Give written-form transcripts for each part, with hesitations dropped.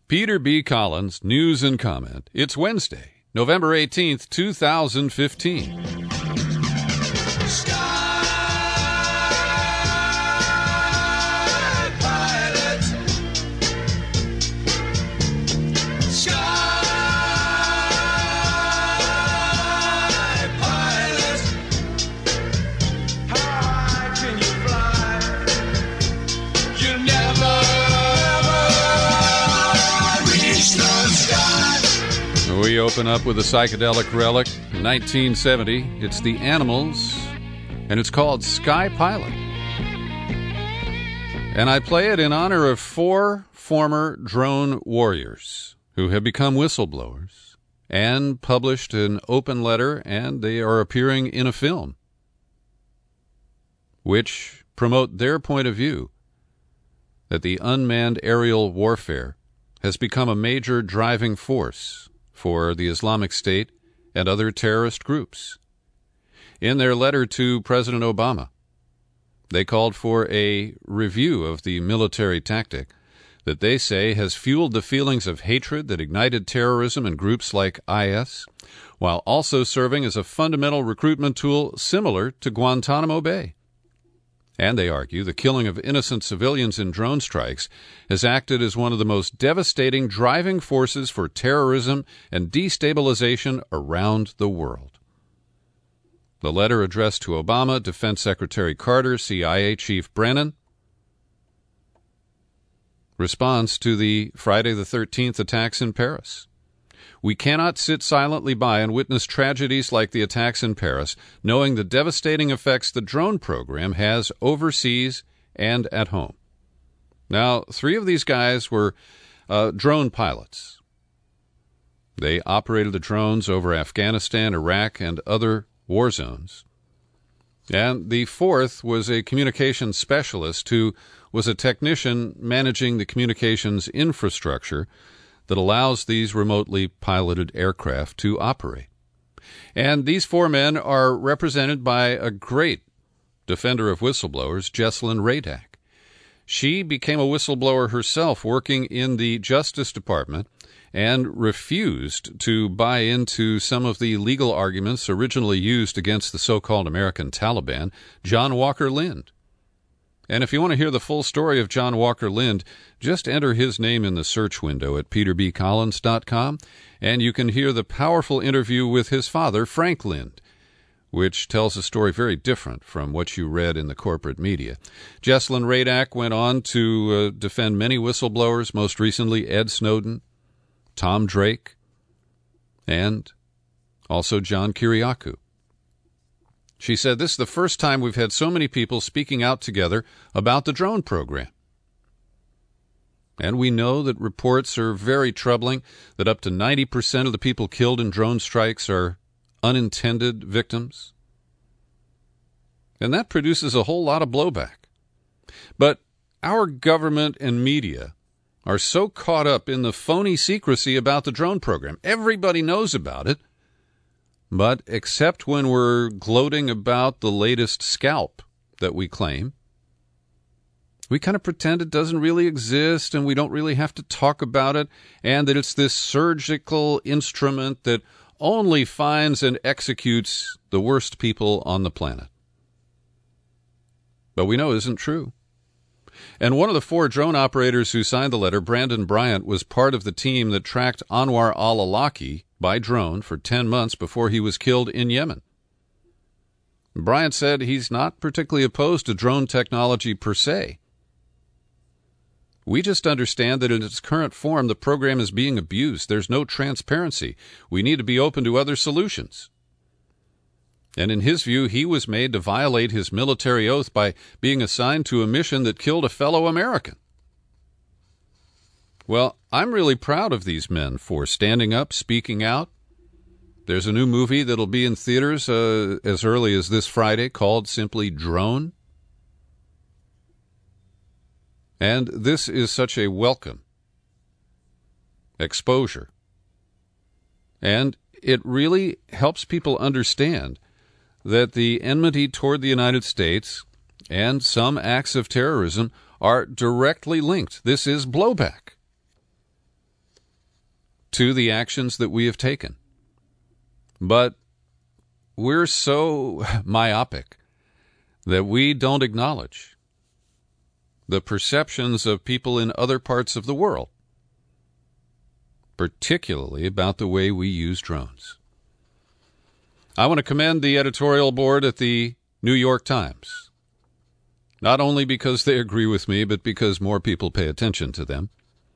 Peter B. Collins, News and Comment. It's Wednesday, November 18th, 2015. We open up with a psychedelic relic, 1970. It's the Animals, and it's called Sky Pilot. And I play it in honor of 4 former drone warriors who have become whistleblowers and published an open letter, and they are appearing in a film which promote their point of view that the unmanned aerial warfare has become a major driving force for the Islamic State and other terrorist groups. In their letter to President Obama, they called for a review of the military tactic that they say has fueled the feelings of hatred that ignited terrorism in groups like IS, while also serving as a fundamental recruitment tool similar to Guantanamo Bay. And they argue the killing of innocent civilians in drone strikes has acted as one of the most devastating driving forces for terrorism and destabilization around the world. The letter addressed to Obama, Defense Secretary Carter, CIA Chief Brennan, responds to the Friday the 13th attacks in Paris. We cannot sit silently by and witness tragedies like the attacks in Paris, knowing the devastating effects the drone program has overseas and at home. Now, 3 of these guys were drone pilots. They operated the drones over Afghanistan, Iraq, and other war zones. And the 4th was a communications specialist who was a technician managing the communications infrastructure that allows these remotely piloted aircraft to operate. And these 4 men are represented by a great defender of whistleblowers, Jessalyn Radack. She became a whistleblower herself working in the Justice Department and refused to buy into some of the legal arguments originally used against the so-called American Taliban, John Walker Lindh. And if you want to hear the full story of John Walker Lindh, just enter his name in the search window at peterbcollins.com, and you can hear the powerful interview with his father, Frank Lindh, which tells a story very different from what you read in the corporate media. Jessalyn Radack went on to defend many whistleblowers, most recently Ed Snowden, Tom Drake, and also John Kiriakou. She said, "This is the first time we've had so many people speaking out together about the drone program. And we know that reports are very troubling, that up to 90% of the people killed in drone strikes are unintended victims. And that produces a whole lot of blowback. But our government and media are so caught up in the phony secrecy about the drone program. Everybody knows about it. But except when we're gloating about the latest scalp that we claim, we kind of pretend it doesn't really exist and we don't really have to talk about it, and that it's this surgical instrument that only finds and executes the worst people on the planet. But we know it isn't true. And one of the 4 drone operators who signed the letter, Brandon Bryant, was part of the team that tracked Anwar al-Awlaki by drone for 10 months before he was killed in Yemen. Bryant said he's not particularly opposed to drone technology per se. We just understand that in its current form, the program is being abused. There's no transparency. We need to be open to other solutions. And in his view, he was made to violate his military oath by being assigned to a mission that killed a fellow American. Well, I'm really proud of these men for standing up, speaking out. There's a new movie that'll be in theaters as early as this Friday called simply Drone. And this is such a welcome exposure. And it really helps people understand that the enmity toward the United States and some acts of terrorism are directly linked. This is blowback. to the actions that we have taken. But we're so myopic that we don't acknowledge the perceptions of people in other parts of the world, particularly about the way we use drones. I want to commend the editorial board at the New York Times, not only because they agree with me, but because more people pay attention to them.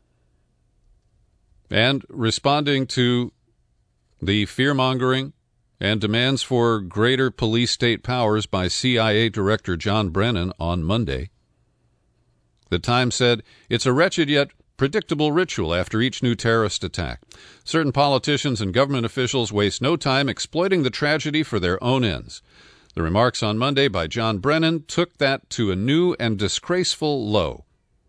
And responding to the fear-mongering and demands for greater police state powers by CIA Director John Brennan on Monday, the Times said, "It's a wretched yet predictable ritual after each new terrorist attack. Certain politicians and government officials waste no time exploiting the tragedy for their own ends." The remarks on Monday by John Brennan took that to a new and disgraceful low.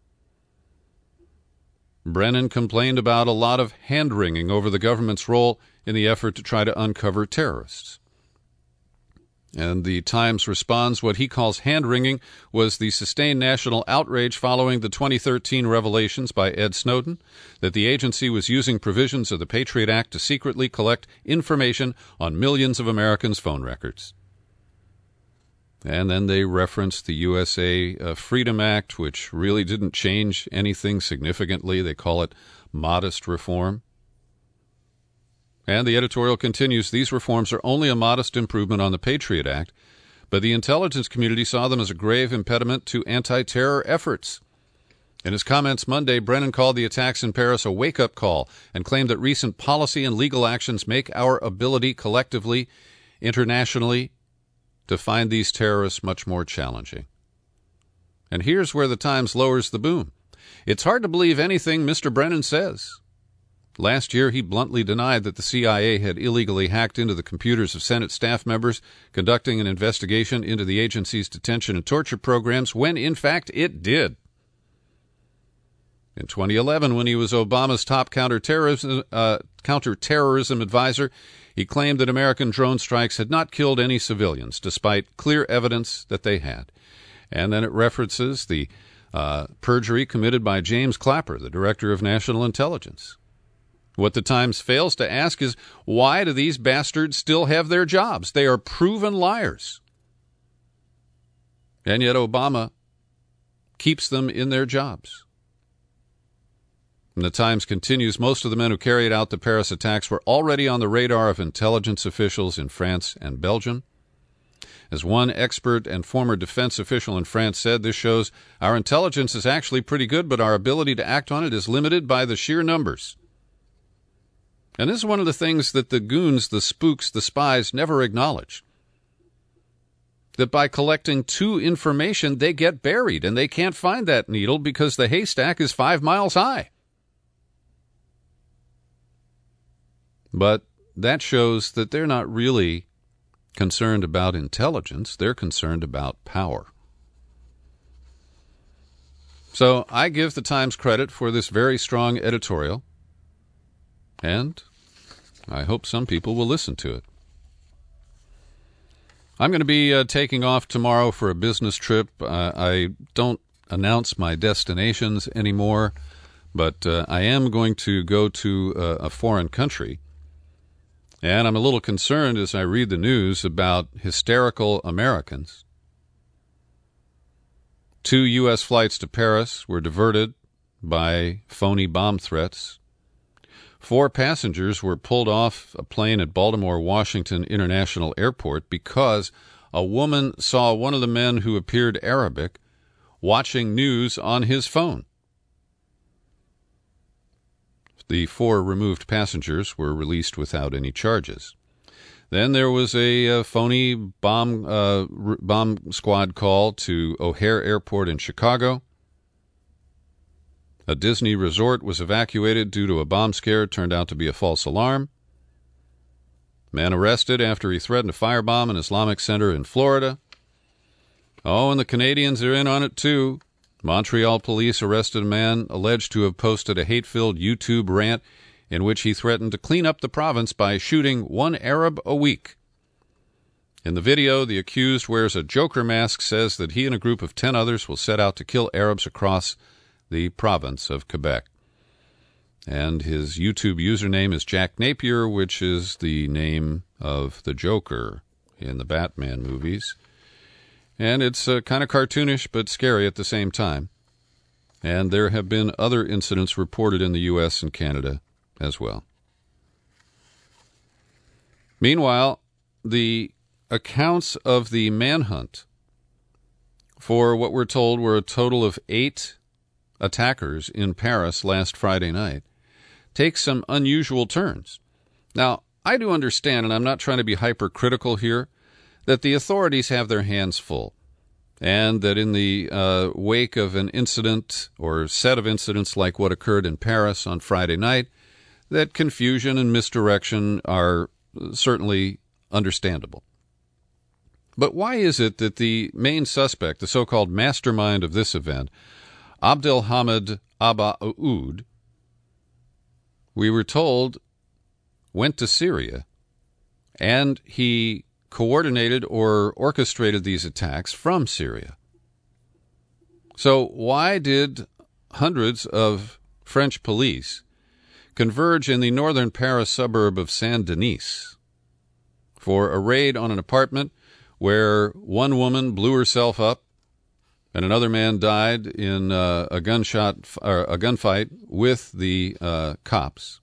Brennan complained about a lot of hand-wringing over the government's role in the effort to try to uncover terrorists. And the Times responds, what he calls hand-wringing was the sustained national outrage following the 2013 revelations by Ed Snowden that the agency was using provisions of the Patriot Act to secretly collect information on millions of Americans' phone records. And then they referenced the USA Freedom Act, which really didn't change anything significantly. They call it modest reform. And the editorial continues, these reforms are only a modest improvement on the Patriot Act, but the intelligence community saw them as a grave impediment to anti-terror efforts. In his comments Monday, Brennan called the attacks in Paris a wake-up call and claimed that recent policy and legal actions make our ability collectively, internationally, to find these terrorists much more challenging. And here's where the Times lowers the boom. It's hard to believe anything Mr. Brennan says. Last year, he bluntly denied that the CIA had illegally hacked into the computers of Senate staff members conducting an investigation into the agency's detention and torture programs, when, in fact, it did. In 2011, when he was Obama's top counterterrorism advisor, he claimed that American drone strikes had not killed any civilians, despite clear evidence that they had. And then it references the perjury committed by James Clapper, the Director of National Intelligence. What the Times fails to ask is, why do these bastards still have their jobs? They are proven liars. And yet Obama keeps them in their jobs. And the Times continues, most of the men who carried out the Paris attacks were already on the radar of intelligence officials in France and Belgium. As one expert and former defense official in France said, this shows our intelligence is actually pretty good, but our ability to act on it is limited by the sheer numbers. And this is one of the things that the goons, the spooks, the spies never acknowledge. That by collecting too information, they get buried, and they can't find that needle because the haystack is 5 miles high. But that shows that they're not really concerned about intelligence. They're concerned about power. So I give the Times credit for this very strong editorial, and I hope some people will listen to it. I'm going to be taking off tomorrow for a business trip. I don't announce my destinations anymore, but I am going to go to a foreign country. And I'm a little concerned as I read the news about hysterical Americans. 2 U.S. flights to Paris were diverted by phony bomb threats. 4 passengers were pulled off a plane at Baltimore Washington International Airport because a woman saw one of the men who appeared Arabic watching news on his phone. The 4 removed passengers were released without any charges. Then there was a phony bomb squad call to O'Hare Airport in Chicago. A Disney resort was evacuated due to a bomb scare. It turned out to be a false alarm. Man arrested after he threatened a firebomb an Islamic center in Florida. Oh, and the Canadians are in on it too. Montreal police arrested a man alleged to have posted a hate-filled YouTube rant in which he threatened to clean up the province by shooting 1 Arab a week. In the video, the accused wears a Joker mask, says that he and a group of 10 others will set out to kill Arabs across the province of Quebec. And his YouTube username is Jack Napier, which is the name of the Joker in the Batman movies. And it's kind of cartoonish but scary at the same time. And there have been other incidents reported in the U.S. and Canada as well. Meanwhile, the accounts of the manhunt for what we're told were a total of 8 attackers in Paris last Friday night take some unusual turns. Now, I do understand, and I'm not trying to be hypercritical here, that the authorities have their hands full, and that in the wake of an incident or set of incidents like what occurred in Paris on Friday night, that confusion and misdirection are certainly understandable. But why is it that the main suspect, the so-called mastermind of this event, Abdelhamid Abba Oud, we were told, went to Syria, and he coordinated or orchestrated these attacks from Syria? So why did hundreds of French police converge in the northern Paris suburb of Saint-Denis for a raid on an apartment where one woman blew herself up and another man died in a gunfight with the cops?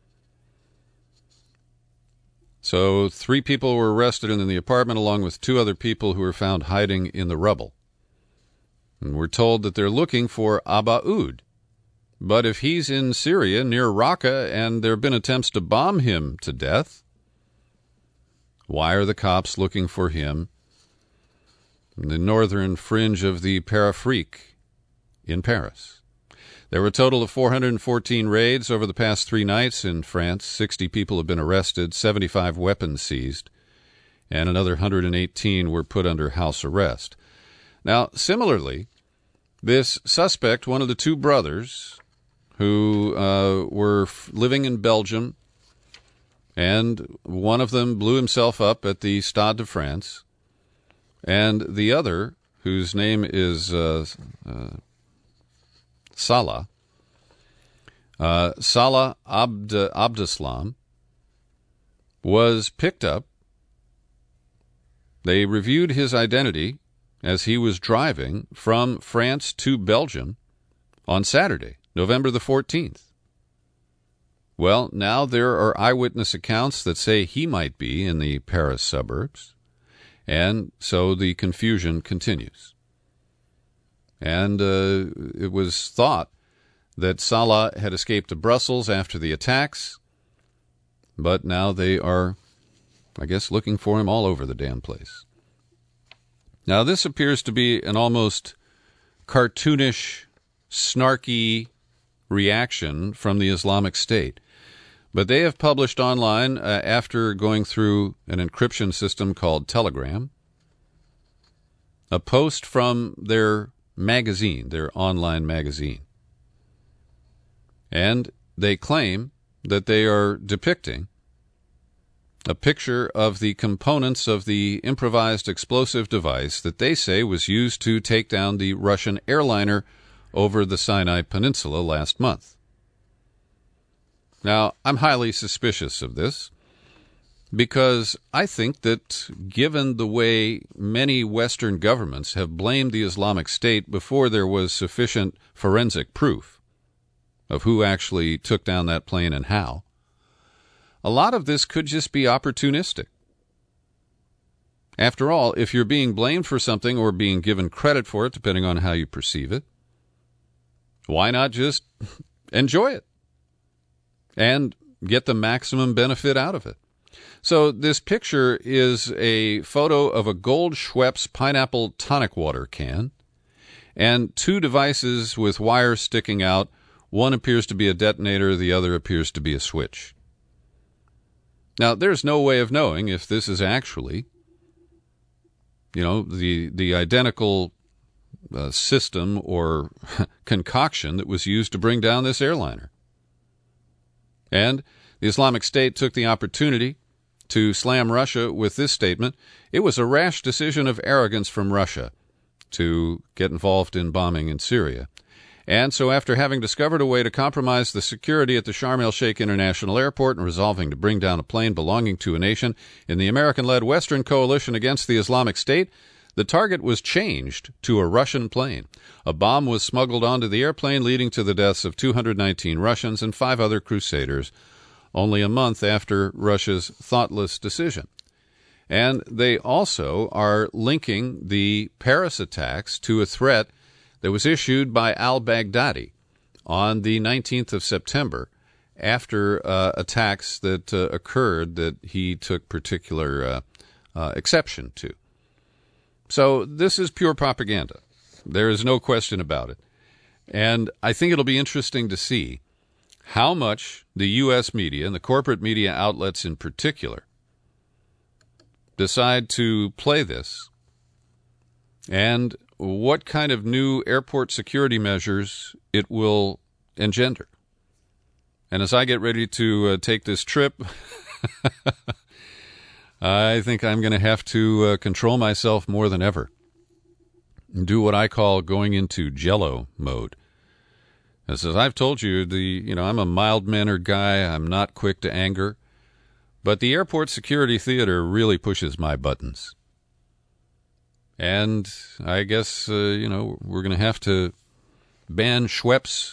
So 3 people were arrested in the apartment along with 2 other people who were found hiding in the rubble. And we're told that they're looking for Abba Oud. But if he's in Syria near Raqqa and there have been attempts to bomb him to death, why are the cops looking for him in the northern fringe of the Périphérique in Paris? There were a total of 414 raids over the past 3 nights in France. 60 people have been arrested, 75 weapons seized, and another 118 were put under house arrest. Now, similarly, this suspect, one of the 2 brothers who were living in Belgium, and one of them blew himself up at the Stade de France, and the other, whose name is Salah Abdeslam, was picked up. They reviewed his identity as he was driving from France to Belgium on Saturday, November the 14th. Well, now there are eyewitness accounts that say he might be in the Paris suburbs, and so the confusion continues. And it was thought that Salah had escaped to Brussels after the attacks, but now they are, I guess, looking for him all over the damn place. Now, this appears to be an almost cartoonish, snarky reaction from the Islamic State. But they have published online, after going through an encryption system called Telegram, a post from their magazine, their online magazine. And they claim that they are depicting a picture of the components of the improvised explosive device that they say was used to take down the Russian airliner over the Sinai Peninsula last month. Now, I'm highly suspicious of this because I think that given the way many Western governments have blamed the Islamic State before there was sufficient forensic proof of who actually took down that plane and how, a lot of this could just be opportunistic. After all, if you're being blamed for something or being given credit for it, depending on how you perceive it, why not just enjoy it and get the maximum benefit out of it? So this picture is a photo of a Gold Schweppes pineapple tonic water can and 2 devices with wires sticking out. One appears to be a detonator, the other appears to be a switch. Now, there's no way of knowing if this is actually, the identical system or concoction that was used to bring down this airliner. And the Islamic State took the opportunity to slam Russia with this statement. It was a rash decision of arrogance from Russia to get involved in bombing in Syria. And so after having discovered a way to compromise the security at the Sharm el-Sheikh International Airport and resolving to bring down a plane belonging to a nation in the American-led Western coalition against the Islamic State, the target was changed to a Russian plane. A bomb was smuggled onto the airplane, leading to the deaths of 219 Russians and 5 other crusaders, only a month after Russia's thoughtless decision. And they also are linking the Paris attacks to a threat that was issued by al-Baghdadi on the 19th of September after attacks that occurred that he took particular exception to. So this is pure propaganda. There is no question about it. And I think it'll be interesting to see how much the U.S. media, and the corporate media outlets in particular, decide to play this, and what kind of new airport security measures it will engender. And as I get ready to take this trip, I think I'm going to have to control myself more than ever and do what I call going into Jello mode. As I've told you, I'm a mild-mannered guy. I'm not quick to anger. But the airport security theater really pushes my buttons. And I guess, we're going to have to ban Schweppes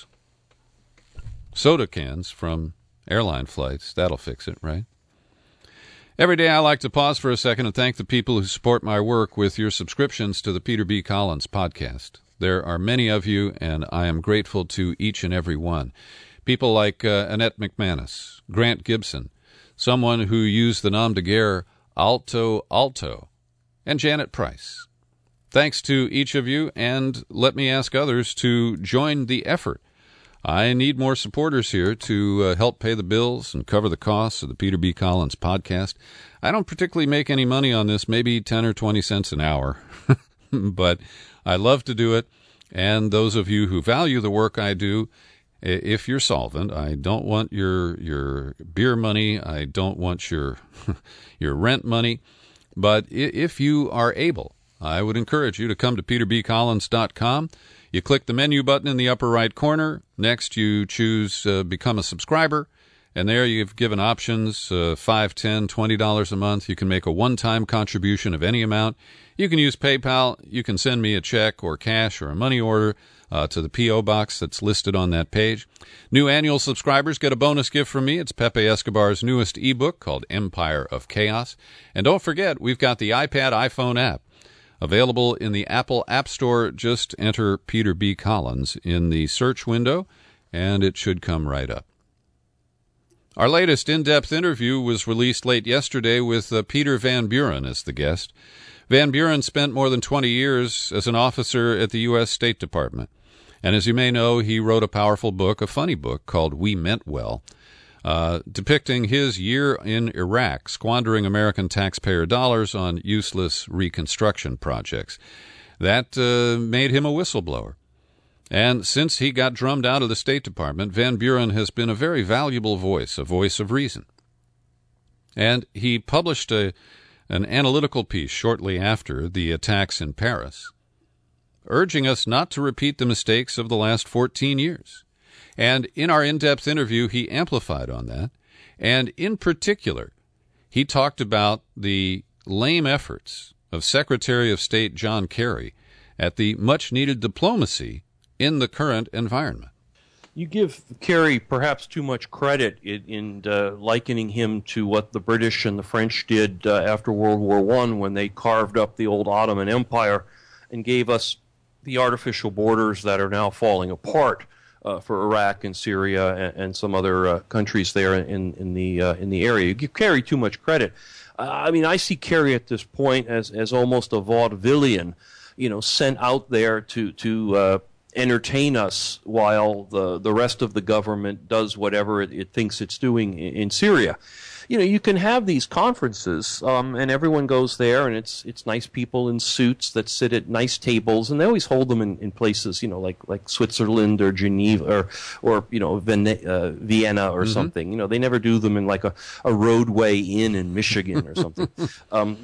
soda cans from airline flights. That'll fix it, right? Every day I like to pause for a second and thank the people who support my work with your subscriptions to the Peter B. Collins podcast. There are many of you, and I am grateful to each and every one. People like Annette McManus, Grant Gibson, someone who used the nom de guerre Alto Alto, and Janet Price. Thanks to each of you, and let me ask others to join the effort. I need more supporters here to help pay the bills and cover the costs of the Peter B. Collins podcast. I don't particularly make any money on this, maybe 10 or 20 cents an hour, but I love to do it. And those of you who value the work I do, if you're solvent, I don't want your beer money, I don't want your your rent money, but if you are able, I would encourage you to come to peterbcollins.com. You click the menu button in the upper right corner. Next, you choose Become a Subscriber. And there you've given options, $5, $10, $20 a month. You can make a one-time contribution of any amount. You can use PayPal. You can send me a check or cash or a money order to the P.O. box that's listed on that page. New annual subscribers get a bonus gift from me. It's Pepe Escobar's newest ebook called Empire of Chaos. And don't forget, we've got the iPad iPhone app. Available in the Apple App Store. Just enter Peter B. Collins in the search window, and it should come right up. Our latest in-depth interview was released late yesterday with Peter Van Buren as the guest. Van Buren spent more than 20 years as an officer at the U.S. State Department. And as you may know, he wrote a powerful book, a funny book, called We Meant Well, depicting his year in Iraq, squandering American taxpayer dollars on useless reconstruction projects. That made him a whistleblower. And since he got drummed out of the State Department, Van Buren has been a very valuable voice, a voice of reason. And he published an analytical piece shortly after the attacks in Paris, urging us not to repeat the mistakes of the last 14 years. And in our in-depth interview, he amplified on that. And in particular, he talked about the lame efforts of Secretary of State John Kerry at the much-needed diplomacy in the current environment. You give Kerry perhaps too much credit in likening him to what the British and the French did after World War I when they carved up the old Ottoman Empire and gave us the artificial borders that are now falling apart for Iraq and Syria and some other countries there in the area. You give Kerry too much credit. I mean, I see Kerry at this point as almost a vaudevillian, sent out there to entertain us while the rest of the government does whatever it thinks it's doing in Syria. You can have these conferences, and everyone goes there, and it's nice people in suits that sit at nice tables, and they always hold them in places, like Switzerland or Geneva or Vienna or something. They never do them in like a roadway inn in Michigan or something.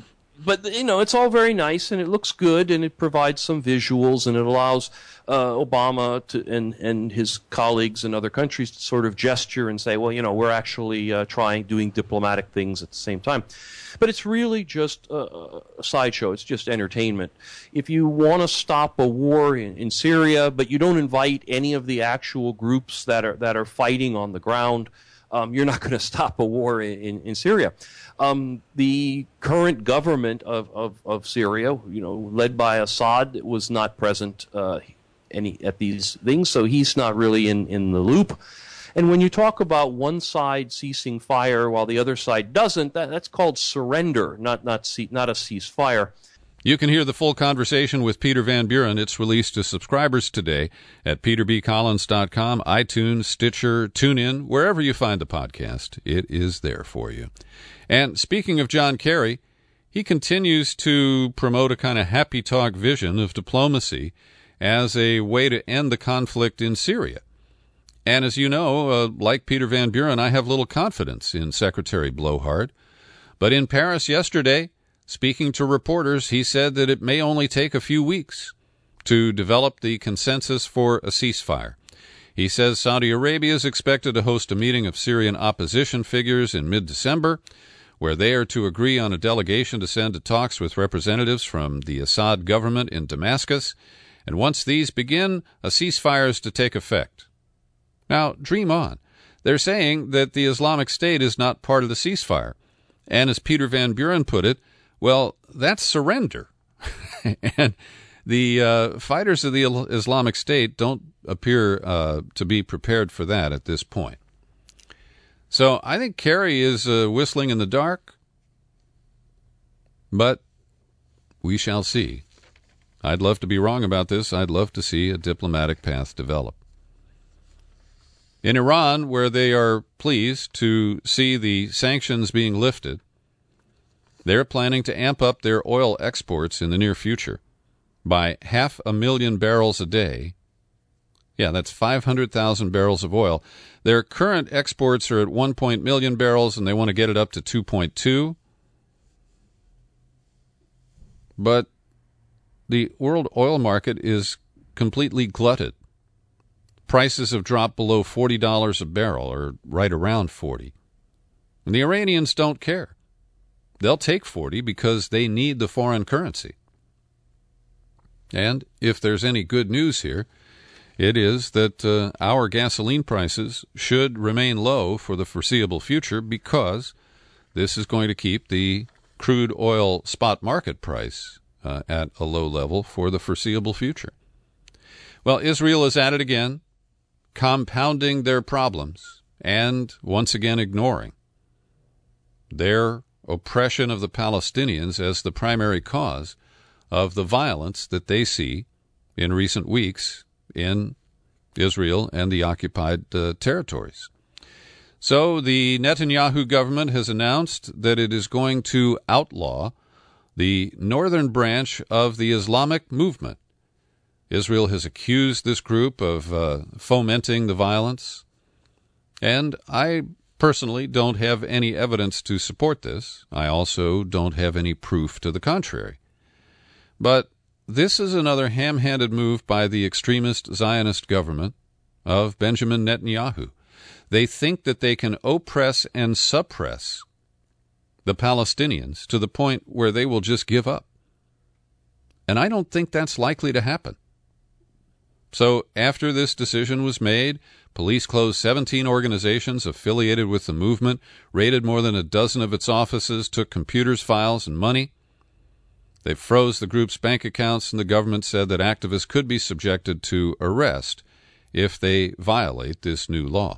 But, it's all very nice, and it looks good, and it provides some visuals, and it allows Obama and his colleagues in other countries to sort of gesture and say, well, we're actually doing diplomatic things at the same time. But it's really just a sideshow. It's just entertainment. If you want to stop a war in Syria, but you don't invite any of the actual groups that are fighting on the ground, you're not going to stop a war in Syria. The current government of Syria, led by Assad, was not present at these things, so he's not really in the loop. And when you talk about one side ceasing fire while the other side doesn't, that's called surrender, not a ceasefire. You can hear the full conversation with Peter Van Buren. It's released to subscribers today at peterbcollins.com, iTunes, Stitcher, TuneIn, wherever you find the podcast. It is there for you. And speaking of John Kerry, he continues to promote a kind of happy talk vision of diplomacy as a way to end the conflict in Syria. And as you know, like Peter Van Buren, I have little confidence in Secretary Blowhard. But in Paris yesterday, speaking to reporters, he said that it may only take a few weeks to develop the consensus for a ceasefire. He says Saudi Arabia is expected to host a meeting of Syrian opposition figures in mid-December, where they are to agree on a delegation to send to talks with representatives from the Assad government in Damascus. And once these begin, a ceasefire is to take effect. Now, dream on. They're saying that the Islamic State is not part of the ceasefire. And as Peter Van Buren put it, well, that's surrender. And the fighters of the Islamic State don't appear to be prepared for that at this point. So I think Kerry is whistling in the dark, but we shall see. I'd love to be wrong about this. I'd love to see a diplomatic path develop. In Iran, where they are pleased to see the sanctions being lifted, they're planning to amp up their oil exports in the near future by 500,000 barrels a day. Yeah, that's 500,000 barrels of oil. Their current exports are at 1 million barrels, and they want to get it up to 2.2. But the world oil market is completely glutted. Prices have dropped below $40 a barrel, or right around 40. And the Iranians don't care. They'll take 40 because they need the foreign currency. And if there's any good news here, it is that our gasoline prices should remain low for the foreseeable future because this is going to keep the crude oil spot market price at a low level for the foreseeable future. Well, Israel is at it again, compounding their problems and once again ignoring their oppression of the Palestinians as the primary cause of the violence that they see in recent weeks in Israel and the occupied territories. So the Netanyahu government has announced that it is going to outlaw the northern branch of the Islamic movement. Israel has accused this group of fomenting the violence, and I personally don't have any evidence to support this. I also don't have any proof to the contrary. But this is another ham-handed move by the extremist Zionist government of Benjamin Netanyahu. They think that they can oppress and suppress the Palestinians to the point where they will just give up. And I don't think that's likely to happen. So after this decision was made, police closed 17 organizations affiliated with the movement, raided more than a dozen of its offices, took computers, files, and money. They froze the group's bank accounts, and the government said that activists could be subjected to arrest if they violate this new law.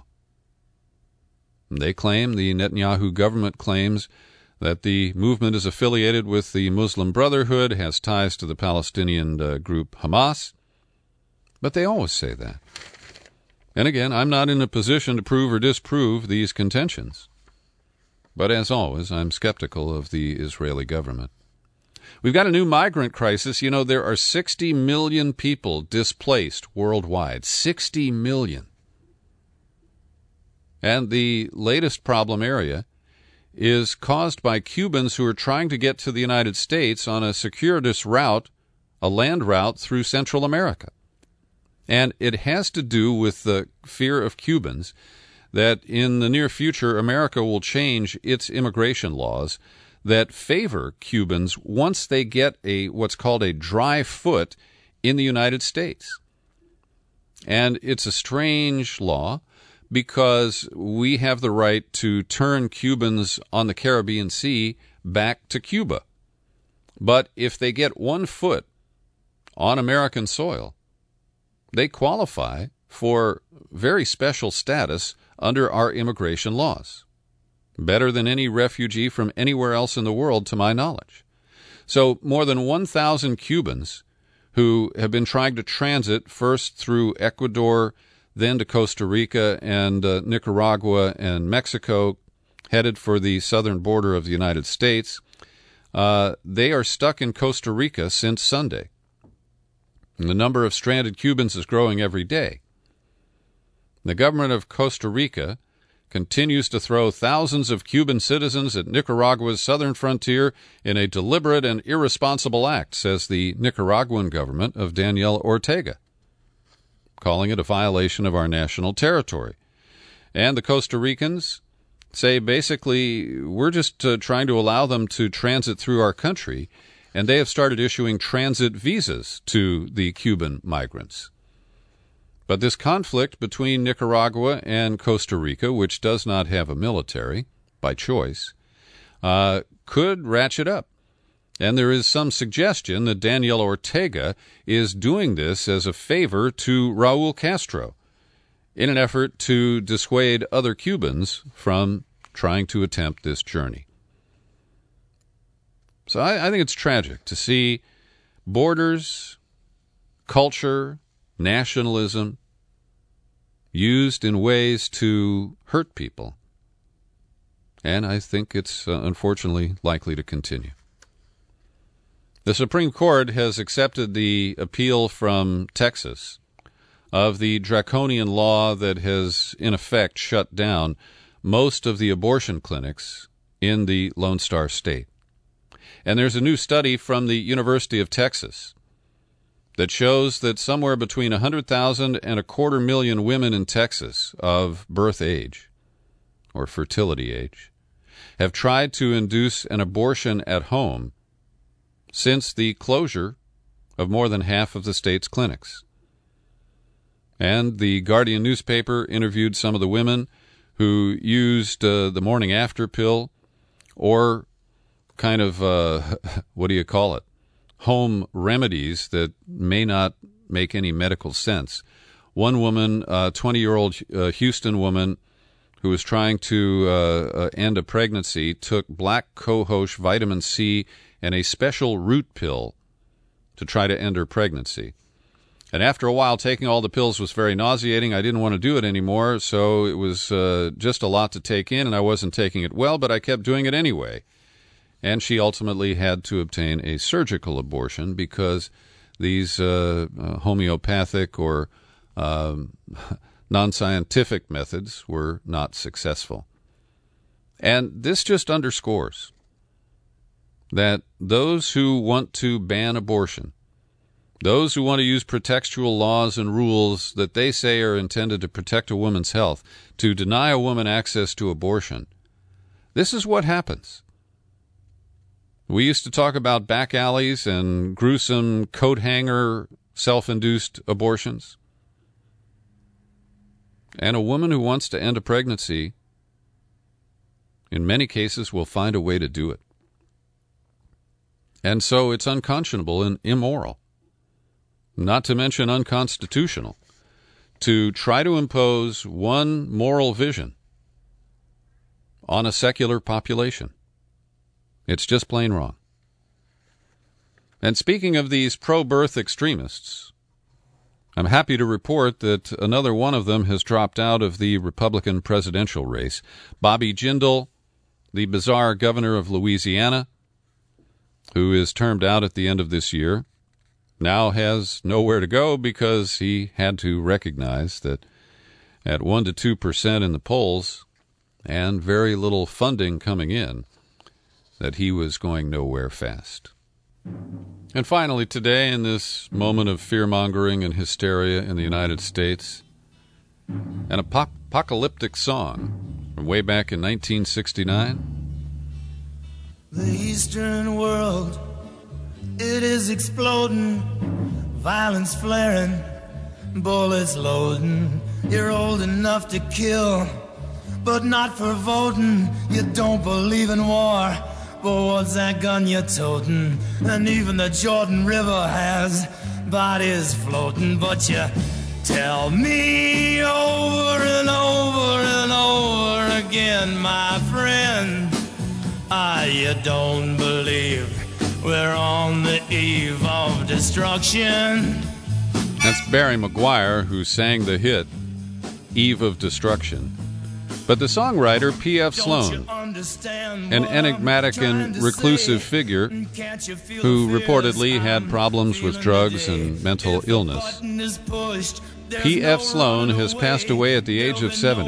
They claim, the Netanyahu government claims, that the movement is affiliated with the Muslim Brotherhood, has ties to the Palestinian group Hamas, but they always say that. And again, I'm not in a position to prove or disprove these contentions. But as always, I'm skeptical of the Israeli government. We've got a new migrant crisis. You know, there are 60 million people displaced worldwide. 60 million. And the latest problem area is caused by Cubans who are trying to get to the United States on a circuitous route, a land route through Central America. And it has to do with the fear of Cubans that in the near future America will change its immigration laws that favor Cubans once they get what's called a dry foot in the United States. And it's a strange law because we have the right to turn Cubans on the Caribbean Sea back to Cuba. But if they get 1 foot on American soil, they qualify for very special status under our immigration laws. Better than any refugee from anywhere else in the world, to my knowledge. So more than 1,000 Cubans who have been trying to transit first through Ecuador, then to Costa Rica and Nicaragua and Mexico, headed for the southern border of the United States, they are stuck in Costa Rica since Sunday. And the number of stranded Cubans is growing every day. The government of Costa Rica continues to throw thousands of Cuban citizens at Nicaragua's southern frontier in a deliberate and irresponsible act, says the Nicaraguan government of Daniel Ortega, calling it a violation of our national territory. And the Costa Ricans say basically we're just trying to allow them to transit through our country, and they have started issuing transit visas to the Cuban migrants. But this conflict between Nicaragua and Costa Rica, which does not have a military by choice, could ratchet up. And there is some suggestion that Daniel Ortega is doing this as a favor to Raul Castro in an effort to dissuade other Cubans from trying to attempt this journey. So I think it's tragic to see borders, culture, nationalism used in ways to hurt people. And I think it's unfortunately likely to continue. The Supreme Court has accepted the appeal from Texas of the draconian law that has, in effect, shut down most of the abortion clinics in the Lone Star State. And there's a new study from the University of Texas that shows that somewhere between 100,000 and 250,000 women in Texas of birth age or fertility age have tried to induce an abortion at home since the closure of more than half of the state's clinics. And the Guardian newspaper interviewed some of the women who used the morning after pill or kind of, home remedies that may not make any medical sense. One woman, 20-year-old Houston woman who was trying to end a pregnancy, took black cohosh, vitamin C, and a special root pill to try to end her pregnancy. And after a while, taking all the pills was very nauseating. I didn't want to do it anymore, so it was just a lot to take in, and I wasn't taking it well, but I kept doing it anyway. And she ultimately had to obtain a surgical abortion because these homeopathic or non-scientific methods were not successful. And this just underscores that those who want to ban abortion, those who want to use pretextual laws and rules that they say are intended to protect a woman's health, to deny a woman access to abortion, this is what happens. We used to talk about back alleys and gruesome coat hanger self-induced abortions. And a woman who wants to end a pregnancy, in many cases, will find a way to do it. And so it's unconscionable and immoral, not to mention unconstitutional, to try to impose one moral vision on a secular population. It's just plain wrong. And speaking of these pro-birth extremists, I'm happy to report that another one of them has dropped out of the Republican presidential race. Bobby Jindal, the bizarre governor of Louisiana, who is termed out at the end of this year, now has nowhere to go because he had to recognize that at 1% to 2% in the polls, and very little funding coming in, that he was going nowhere fast. And finally today, in this moment of fear-mongering and hysteria in the United States, an apocalyptic song from way back in 1969. The Eastern world, it is exploding, violence flaring, bullets loading. You're old enough to kill, but not for voting. You don't believe in war, but what's that gun you're toting? And even the Jordan River has bodies floating. But you tell me over and over and over again, my friend, you don't believe we're on the eve of destruction. That's Barry McGuire, who sang the hit Eve of Destruction. But the songwriter P.F. Sloan, an enigmatic and reclusive figure who reportedly had problems with drugs and mental illness, P.F. Sloan has passed away at the age of 70.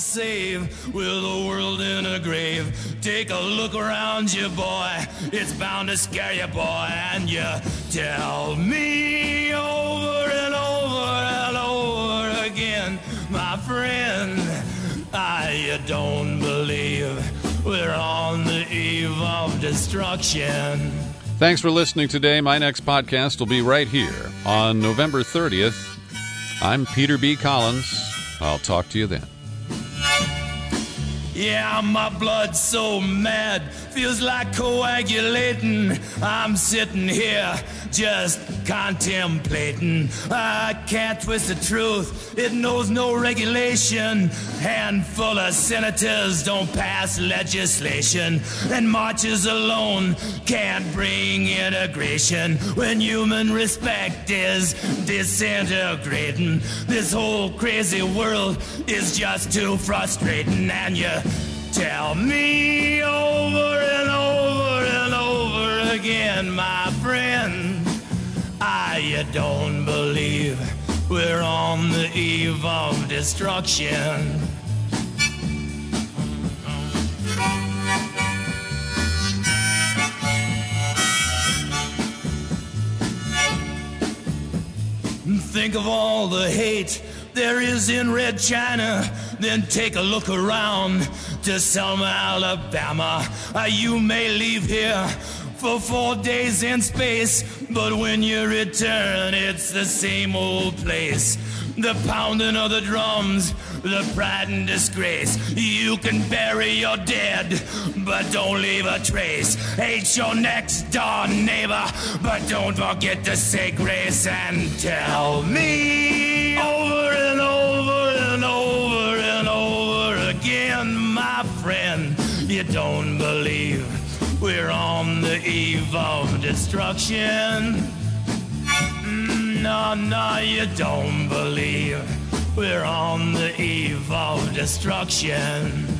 Take a look around you, boy. It's bound to scare you, boy. And you tell me over and over and over again, my friend, you don't believe we're on the eve of destruction. Thanks for listening today. My next podcast will be right here on November 30th. I'm Peter B. Collins. I'll talk to you then. Yeah, my blood's so mad, feels like coagulating. I'm sitting here just contemplating. I can't twist the truth, it knows no regulation. Handful of senators don't pass legislation, and marches alone can't bring integration. When human respect is disintegrating, this whole crazy world is just too frustrating. And you tell me over and over and over again, my friend, you don't believe we're on the eve of destruction. Think of all the hate there is in Red China, then take a look around to Selma, Alabama. You may leave here for 4 days in space, but when you return, it's the same old place. The pounding of the drums, the pride and disgrace. You can bury your dead, but don't leave a trace. Hate your next door neighbor, but don't forget to say grace. And tell me over and over and over and over again, my friend, you don't believe we're on the eve of destruction. No, you don't believe we're on the eve of destruction.